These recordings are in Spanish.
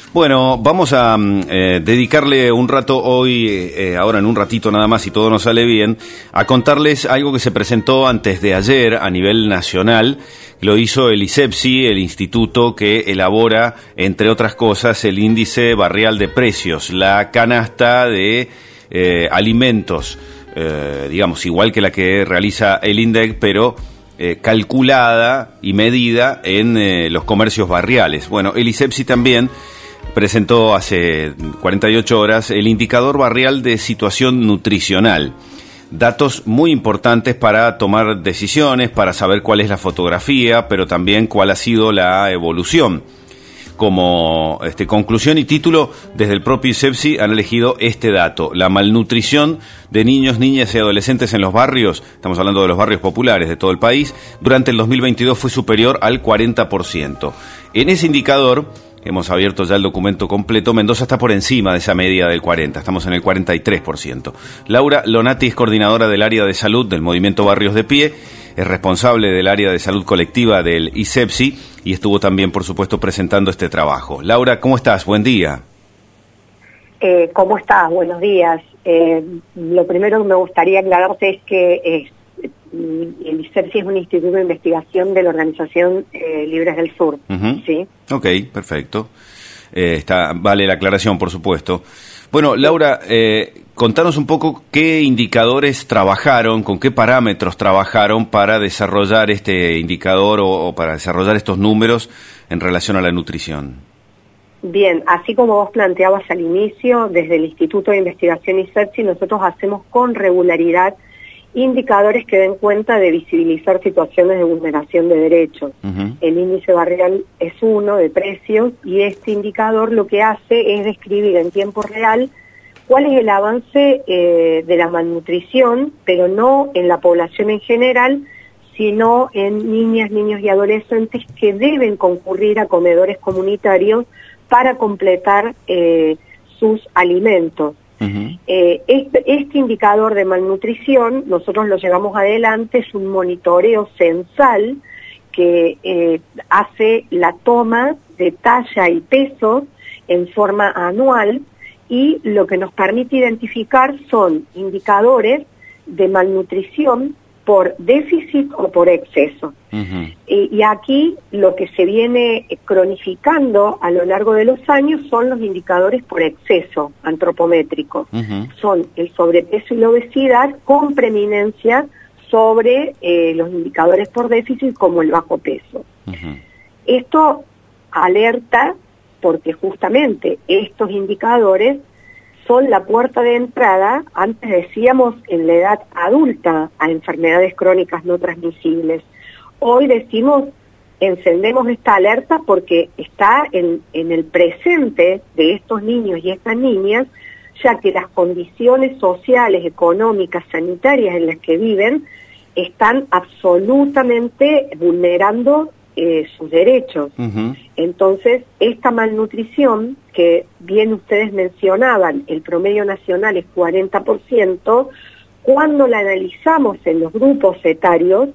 Bueno, vamos a dedicarle un rato hoy, ahora en un ratito nada más, si todo nos sale bien, a contarles algo que se presentó antes de ayer a nivel nacional. Lo hizo el ISEPSI, el instituto que elabora, entre otras cosas, el índice barrial de precios, la canasta de alimentos, digamos, igual que la que realiza el INDEC, pero calculada y medida en los comercios barriales. Bueno, el ISEPSI también presentó hace 48 horas el indicador barrial de situación nutricional. Datos muy importantes para tomar decisiones, para saber cuál es la fotografía, pero también cuál ha sido la evolución. Como conclusión y título, desde el propio ISEPSI han elegido este dato: la malnutrición de niños, niñas y adolescentes en los barrios, estamos hablando de los barrios populares de todo el país, durante el 2022 fue superior al 40%. En ese indicador, hemos abierto ya el documento completo, Mendoza está por encima de esa media del 40%, estamos en el 43%. Laura Lonati es coordinadora del área de salud del Movimiento Barrios de Pie, es responsable del área de salud colectiva del ISEPSI y estuvo también, por supuesto, presentando este trabajo. Laura, ¿cómo estás? Buen día. ¿Cómo estás? Buenos días. Lo primero que me gustaría aclararte es que el ISEPSI es un instituto de investigación de la Organización Libres del Sur. ¿Sí? Ok, perfecto. Vale la aclaración, por supuesto. Bueno, Laura, contanos un poco qué indicadores trabajaron, con qué parámetros trabajaron para desarrollar este indicador o para desarrollar estos números en relación a la nutrición. Bien, así como vos planteabas al inicio, desde el Instituto de Investigación ISEPSI nosotros hacemos con regularidad indicadores que den cuenta de visibilizar situaciones de vulneración de derechos. El índice barrial es uno de precios y este indicador lo que hace es describir en tiempo real cuál es el avance de la malnutrición, pero no en la población en general, sino en niñas, niños y adolescentes que deben concurrir a comedores comunitarios para completar sus alimentos. Este indicador de malnutrición, nosotros lo llevamos adelante, es un monitoreo censal que hace la toma de talla y peso en forma anual y lo que nos permite identificar son indicadores de malnutrición por déficit o por exceso. Y aquí lo que se viene cronificando a lo largo de los años son los indicadores por exceso antropométricos. Son el sobrepeso y la obesidad con preeminencia sobre los indicadores por déficit como el bajo peso. Esto alerta porque justamente estos indicadores son la puerta de entrada, antes decíamos en la edad adulta, a enfermedades crónicas no transmisibles. Hoy decimos, encendemos esta alerta porque está en el presente de estos niños y estas niñas, ya que las condiciones sociales, económicas, sanitarias en las que viven están absolutamente vulnerando sus derechos. Entonces, esta malnutrición, que bien ustedes mencionaban, el promedio nacional es 40%, cuando la analizamos en los grupos etarios,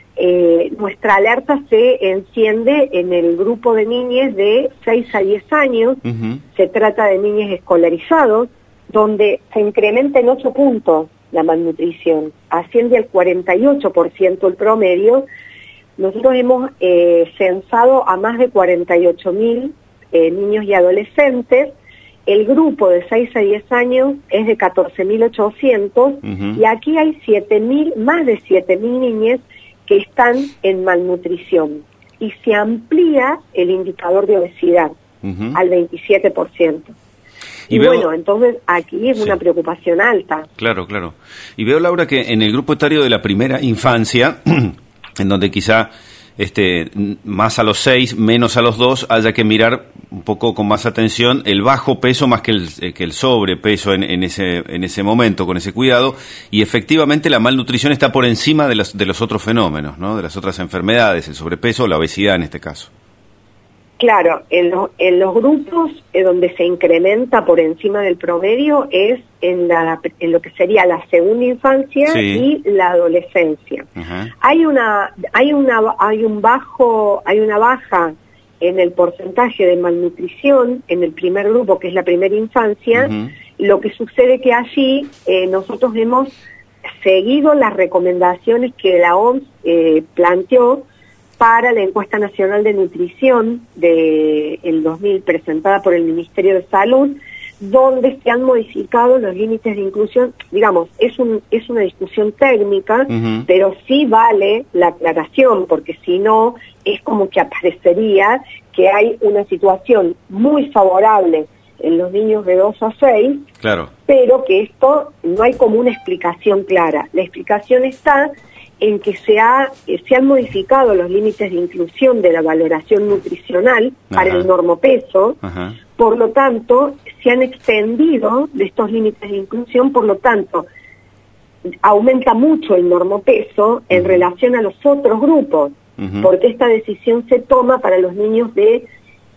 nuestra alerta se enciende en el grupo de niñas de 6 a 10 años, se trata de niños escolarizados, donde se incrementa en 8 puntos la malnutrición, asciende al 48% el promedio. Nosotros hemos censado a más de 48.000 niños y adolescentes. El grupo de 6 a 10 años es de 14.800 y aquí hay más de 7.000 niñas que están en malnutrición. Y se amplía el indicador de obesidad al 27%. Y bueno, entonces aquí es una preocupación alta. Claro, claro. Y veo, Laura, que en el grupo etario de la primera infancia, en donde quizá más a los 6, menos a los 2, haya que mirar un poco con más atención el bajo peso más que el sobrepeso en ese momento, con ese cuidado, y efectivamente la malnutrición está por encima de los otros fenómenos, ¿no? De las otras enfermedades, el sobrepeso o la obesidad en este caso. Claro, en los grupos donde se incrementa por encima del promedio es en lo que sería la segunda infancia y la adolescencia. Hay una baja en el porcentaje de malnutrición en el primer grupo, que es la primera infancia, lo que sucede que allí nosotros hemos seguido las recomendaciones que la OMS planteó para la encuesta nacional de nutrición del 2000 presentada por el Ministerio de Salud, donde se han modificado los límites de inclusión. Digamos, es una discusión técnica, pero sí vale la aclaración, porque si no, es como que aparecería que hay una situación muy favorable en los niños de 2 a 6, claro, pero que esto no hay como una explicación clara. La explicación está en que se han modificado los límites de inclusión de la valoración nutricional para el normopeso. Por lo tanto, se han extendido de estos límites de inclusión, por lo tanto, aumenta mucho el normopeso en relación a los otros grupos, porque esta decisión se toma para los niños de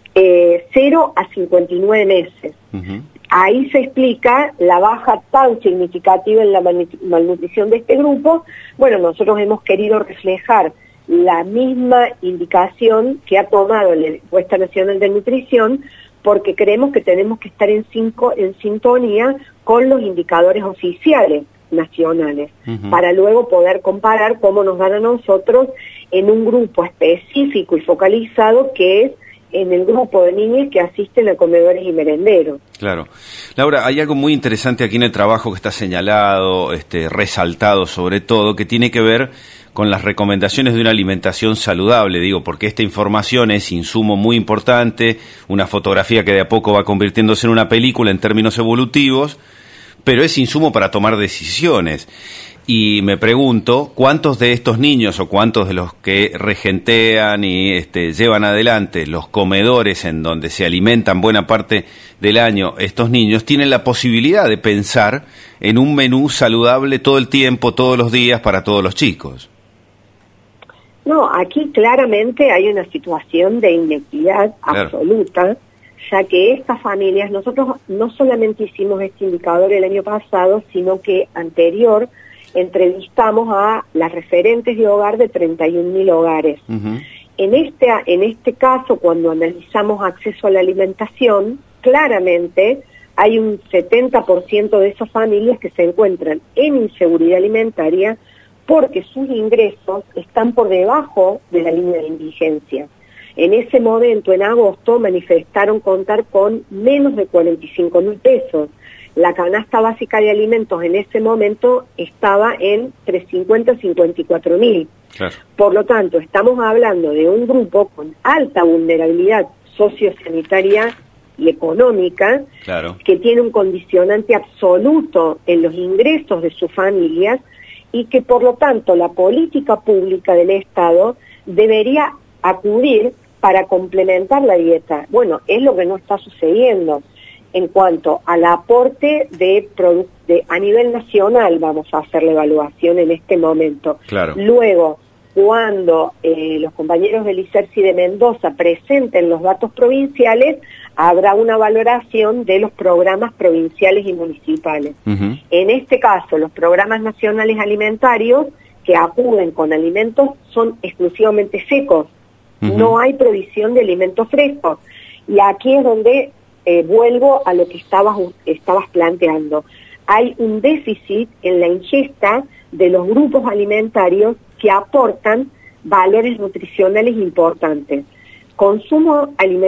0 a 59 meses. Ahí se explica la baja tan significativa en la malnutrición de este grupo. Bueno, nosotros hemos querido reflejar la misma indicación que ha tomado la Encuesta Nacional de Nutrición, porque creemos que tenemos que estar en sintonía con los indicadores oficiales nacionales, para luego poder comparar cómo nos dan a nosotros en un grupo específico y focalizado, que es en el grupo de niños que asisten a comedores y merenderos. Claro. Laura, hay algo muy interesante aquí en el trabajo que está señalado, resaltado sobre todo, que tiene que ver con las recomendaciones de una alimentación saludable, digo, porque esta información es insumo muy importante, una fotografía que de a poco va convirtiéndose en una película en términos evolutivos, pero es insumo para tomar decisiones. Y me pregunto, ¿cuántos de estos niños o cuántos de los que regentean y llevan adelante los comedores en donde se alimentan buena parte del año estos niños tienen la posibilidad de pensar en un menú saludable todo el tiempo, todos los días, para todos los chicos? No, aquí claramente hay una situación de inequidad absoluta, ya que estas familias, nosotros no solamente hicimos este indicador el año pasado, sino que anterior entrevistamos a las referentes de hogar de 31.000 hogares. En este caso, cuando analizamos acceso a la alimentación, claramente hay un 70% de esas familias que se encuentran en inseguridad alimentaria porque sus ingresos están por debajo de la línea de indigencia. En ese momento, en agosto, manifestaron contar con menos de 45.000 pesos. La canasta básica de alimentos en ese momento estaba entre 50 y 54.000. Claro. Por lo tanto, estamos hablando de un grupo con alta vulnerabilidad sociosanitaria y económica, claro, que tiene un condicionante absoluto en los ingresos de sus familias y que, por lo tanto, la política pública del Estado debería acudir para complementar la dieta. Bueno, es lo que no está sucediendo. En cuanto al aporte a nivel nacional, vamos a hacer la evaluación en este momento. Claro. Luego, cuando los compañeros del ICERSI de Mendoza presenten los datos provinciales, habrá una valoración de los programas provinciales y municipales. En este caso, los programas nacionales alimentarios que acuden con alimentos son exclusivamente secos. No hay provisión de alimentos frescos. Y aquí es donde vuelvo a lo que estabas planteando. Hay un déficit en la ingesta de los grupos alimentarios que aportan valores nutricionales importantes. Consumo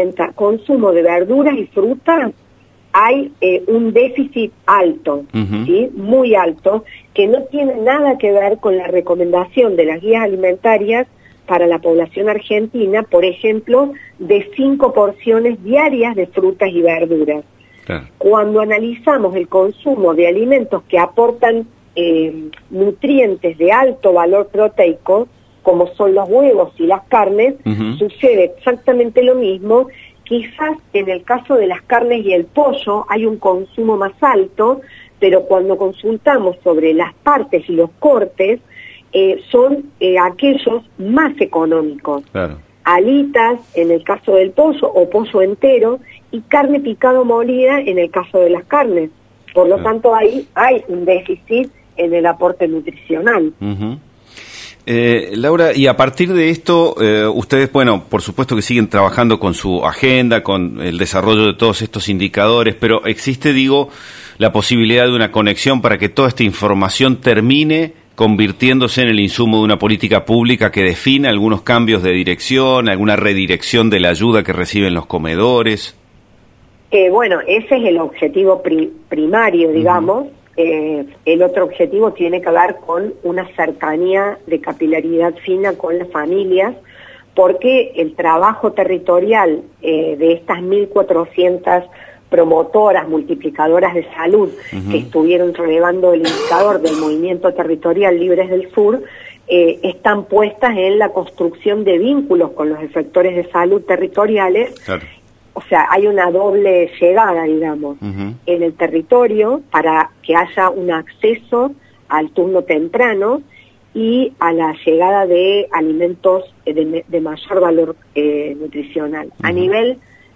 de verduras y frutas, hay un déficit alto, ¿sí? Muy alto, que no tiene nada que ver con la recomendación de las guías alimentarias para la población argentina, por ejemplo, de 5 porciones diarias de frutas y verduras. Claro. Cuando analizamos el consumo de alimentos que aportan nutrientes de alto valor proteico, como son los huevos y las carnes, sucede exactamente lo mismo. Quizás en el caso de las carnes y el pollo hay un consumo más alto, pero cuando consultamos sobre las partes y los cortes, son aquellos más económicos. Claro. Alitas en el caso del pollo o pollo entero y carne picada molida en el caso de las carnes. Por lo tanto, ahí hay un déficit en el aporte nutricional. Laura, y a partir de esto, ustedes, bueno, por supuesto que siguen trabajando con su agenda, con el desarrollo de todos estos indicadores, pero existe, digo, la posibilidad de una conexión para que toda esta información termine convirtiéndose en el insumo de una política pública que define algunos cambios de dirección, alguna redirección de la ayuda que reciben los comedores. Bueno, ese es el objetivo primario, digamos. El otro objetivo tiene que ver con una cercanía de capilaridad fina con las familias, porque el trabajo territorial de estas 1.400 promotoras, multiplicadoras de salud que estuvieron relevando el indicador del Movimiento Territorial Libres del Sur, están puestas en la construcción de vínculos con los efectores de salud territoriales. Claro. O sea, hay una doble llegada, digamos, en el territorio para que haya un acceso al turno temprano y a la llegada de alimentos de mayor valor nutricional. A nivel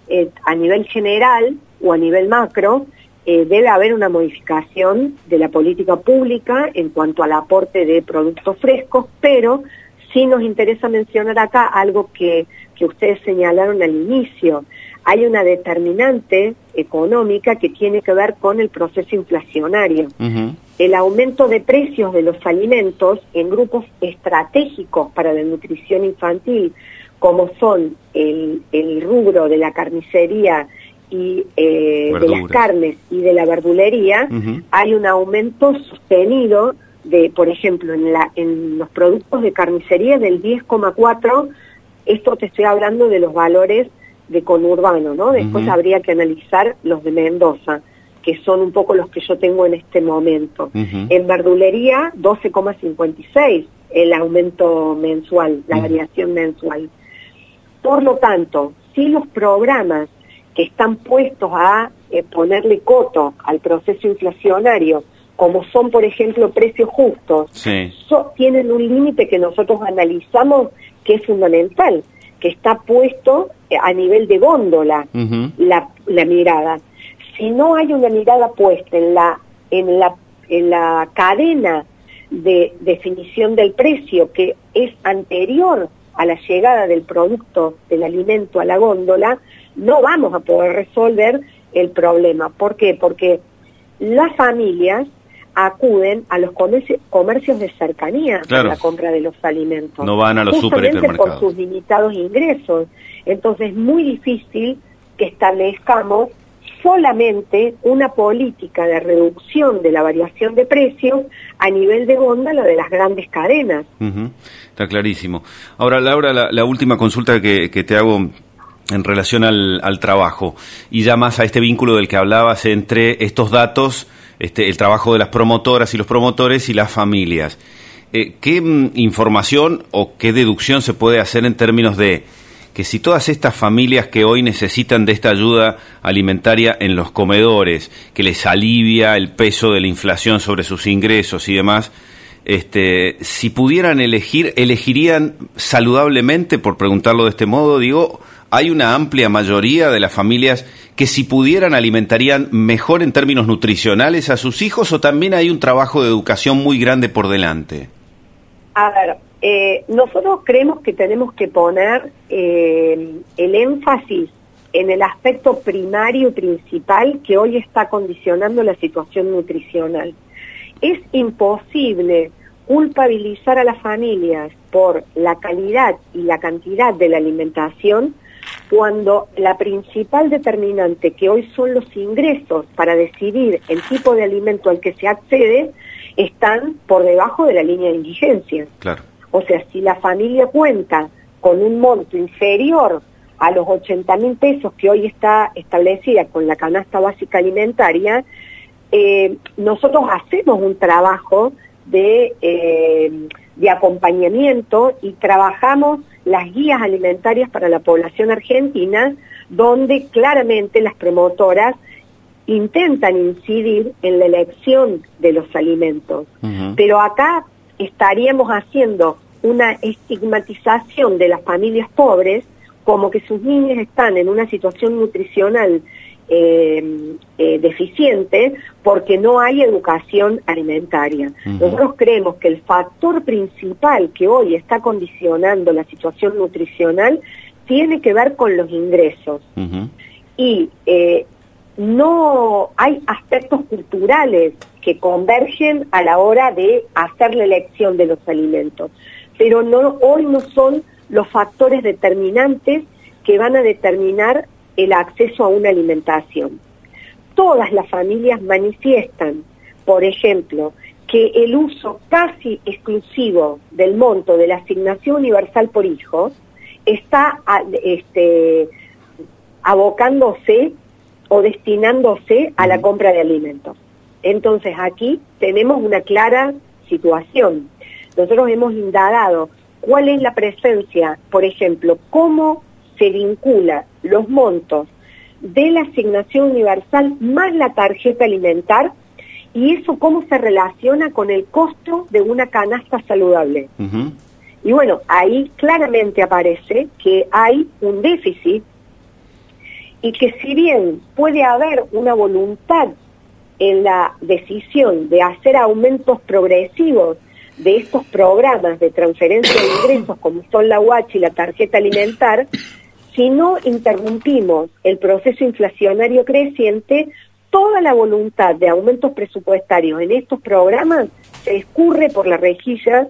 general o a nivel macro, debe haber una modificación de la política pública en cuanto al aporte de productos frescos, pero sí nos interesa mencionar acá algo que ustedes señalaron al inicio. Hay una determinante económica que tiene que ver con el proceso inflacionario. El aumento de precios de los alimentos en grupos estratégicos para la nutrición infantil, como son el rubro de la carnicería y de las carnes y de la verdulería, hay un aumento sostenido de, por ejemplo, en los productos de carnicería del 10,4%. Esto te estoy hablando de los valores de conurbano, ¿no? Después habría que analizar los de Mendoza, que son un poco los que yo tengo en este momento. En verdulería, 12,56 el aumento mensual, la variación mensual. Por lo tanto, si los programas que están puestos a ponerle coto al proceso inflacionario, como son, por ejemplo, precios justos, tienen un límite que nosotros analizamos que es fundamental, que está puesto a nivel de góndola la mirada. Si no hay una mirada puesta en la cadena de definición del precio, que es anterior a la llegada del producto, del alimento a la góndola, no vamos a poder resolver el problema. ¿Por qué? Porque las familias acuden a los comercios de cercanía para la compra de los alimentos. No van a los supermercados. Por sus limitados ingresos. Entonces es muy difícil que establezcamos solamente una política de reducción de la variación de precios a nivel de góndola de las grandes cadenas. Está clarísimo. Ahora, Laura, la última consulta que te hago en relación al trabajo, y ya más a este vínculo del que hablabas entre estos datos, el trabajo de las promotoras y los promotores y las familias. ¿Qué información o qué deducción se puede hacer en términos de que si todas estas familias que hoy necesitan de esta ayuda alimentaria en los comedores, que les alivia el peso de la inflación sobre sus ingresos y demás, si pudieran elegir, elegirían saludablemente, por preguntarlo de este modo, digo, hay una amplia mayoría de las familias que si pudieran alimentarían mejor en términos nutricionales a sus hijos, o también hay un trabajo de educación muy grande por delante. A ver, nosotros creemos que tenemos que poner el énfasis en el aspecto primario y principal que hoy está condicionando la situación nutricional. Es imposible culpabilizar a las familias por la calidad y la cantidad de la alimentación cuando la principal determinante, que hoy son los ingresos para decidir el tipo de alimento al que se accede, están por debajo de la línea de indigencia. Claro. O sea, si la familia cuenta con un monto inferior a los 80.000 pesos que hoy está establecida con la canasta básica alimentaria, nosotros hacemos un trabajo de acompañamiento y trabajamos las guías alimentarias para la población argentina, donde claramente las promotoras intentan incidir en la elección de los alimentos. Pero acá estaríamos haciendo una estigmatización de las familias pobres, como que sus niños están en una situación nutricional deficiente porque no hay educación alimentaria. Nosotros creemos que el factor principal que hoy está condicionando la situación nutricional tiene que ver con los ingresos. Y no hay aspectos culturales que convergen a la hora de hacer la elección de los alimentos, pero hoy no son los factores determinantes que van a determinar el acceso a una alimentación. Todas las familias manifiestan, por ejemplo, que el uso casi exclusivo del monto de la asignación universal por hijo está abocándose o destinándose a la compra de alimentos. Entonces aquí tenemos una clara situación. Nosotros hemos indagado cuál es la presencia, por ejemplo, cómo se vincula los montos de la asignación universal más la tarjeta alimentar y eso cómo se relaciona con el costo de una canasta saludable. Y bueno, ahí claramente aparece que hay un déficit y que si bien puede haber una voluntad en la decisión de hacer aumentos progresivos de estos programas de transferencia de ingresos como son la UH y la tarjeta alimentar, si no interrumpimos el proceso inflacionario creciente, toda la voluntad de aumentos presupuestarios en estos programas se escurre por la rejilla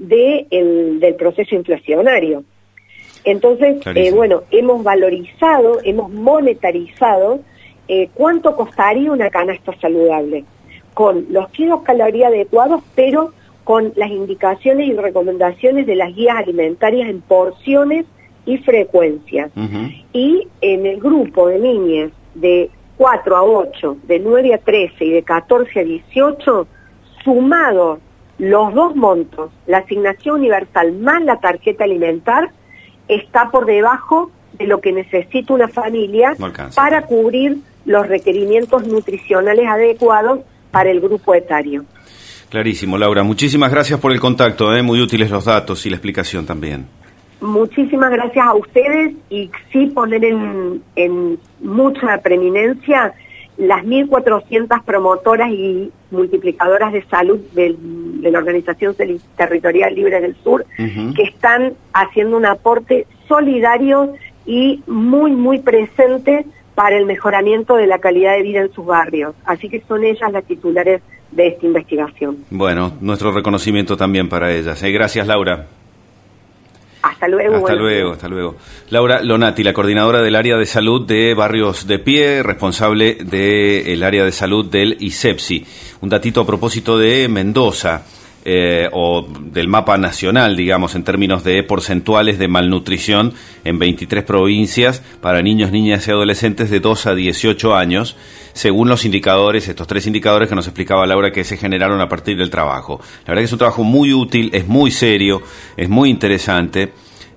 del proceso inflacionario. Entonces, bueno, hemos valorizado, hemos monetarizado cuánto costaría una canasta saludable, con los kilocalorías adecuados, pero con las indicaciones y recomendaciones de las guías alimentarias en porciones y frecuencias. Y en el grupo de niñas de 4 a 8, de 9 a 13 y de 14 a 18, sumados los dos montos, la asignación universal más la tarjeta alimentar, está por debajo de lo que necesita una familia para cubrir los requerimientos nutricionales adecuados para el grupo etario. Clarísimo, Laura. Muchísimas gracias por el contacto, muy útiles los datos y la explicación también. Muchísimas gracias a ustedes y sí poner en mucha preeminencia las 1.400 promotoras y multiplicadoras de salud de la Organización Territorial Libre del Sur, que están haciendo un aporte solidario y muy, muy presente para el mejoramiento de la calidad de vida en sus barrios. Así que son ellas las titulares de esta investigación. Bueno, nuestro reconocimiento también para ellas. Gracias, Laura. Hasta luego. Hasta luego. Laura Lonati, la coordinadora del área de salud de Barrios de Pie, responsable del área de salud del ISEPSI. Un datito a propósito de Mendoza, o del mapa nacional, digamos, en términos de porcentuales de malnutrición en 23 provincias para niños, niñas y adolescentes de 2 a 18 años, según los indicadores, estos 3 indicadores que nos explicaba Laura que se generaron a partir del trabajo. La verdad que es un trabajo muy útil, es muy serio, es muy interesante,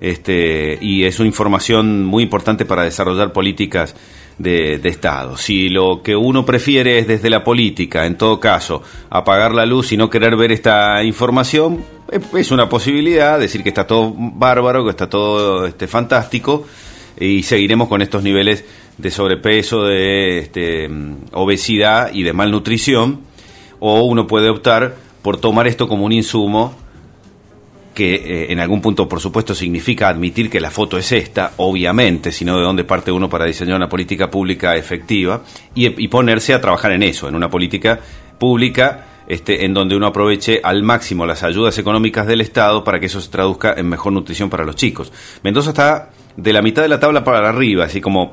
y es una información muy importante para desarrollar políticas de Estado. Si lo que uno prefiere es desde la política, en todo caso, apagar la luz y no querer ver esta información, es una posibilidad, decir que está todo bárbaro, que está todo fantástico, y seguiremos con estos niveles de sobrepeso, de obesidad y de malnutrición, o uno puede optar por tomar esto como un insumo que en algún punto, por supuesto, significa admitir que la foto es esta, obviamente, sino de dónde parte uno para diseñar una política pública efectiva y ponerse a trabajar en eso, en una política pública en donde uno aproveche al máximo las ayudas económicas del Estado para que eso se traduzca en mejor nutrición para los chicos. Mendoza está de la mitad de la tabla para arriba, así como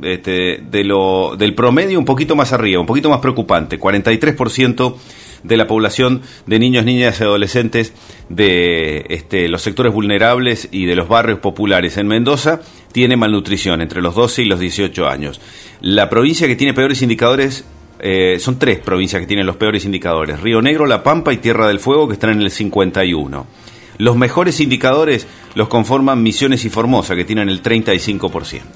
del promedio un poquito más arriba, un poquito más preocupante, 43% de la población de niños, niñas y adolescentes de los sectores vulnerables y de los barrios populares en Mendoza tiene malnutrición entre los 12 y los 18 años. La provincia que tiene peores indicadores, son 3 provincias que tienen los peores indicadores: Río Negro, La Pampa y Tierra del Fuego, que están en el 51. Los mejores indicadores los conforman Misiones y Formosa, que tienen el 35%.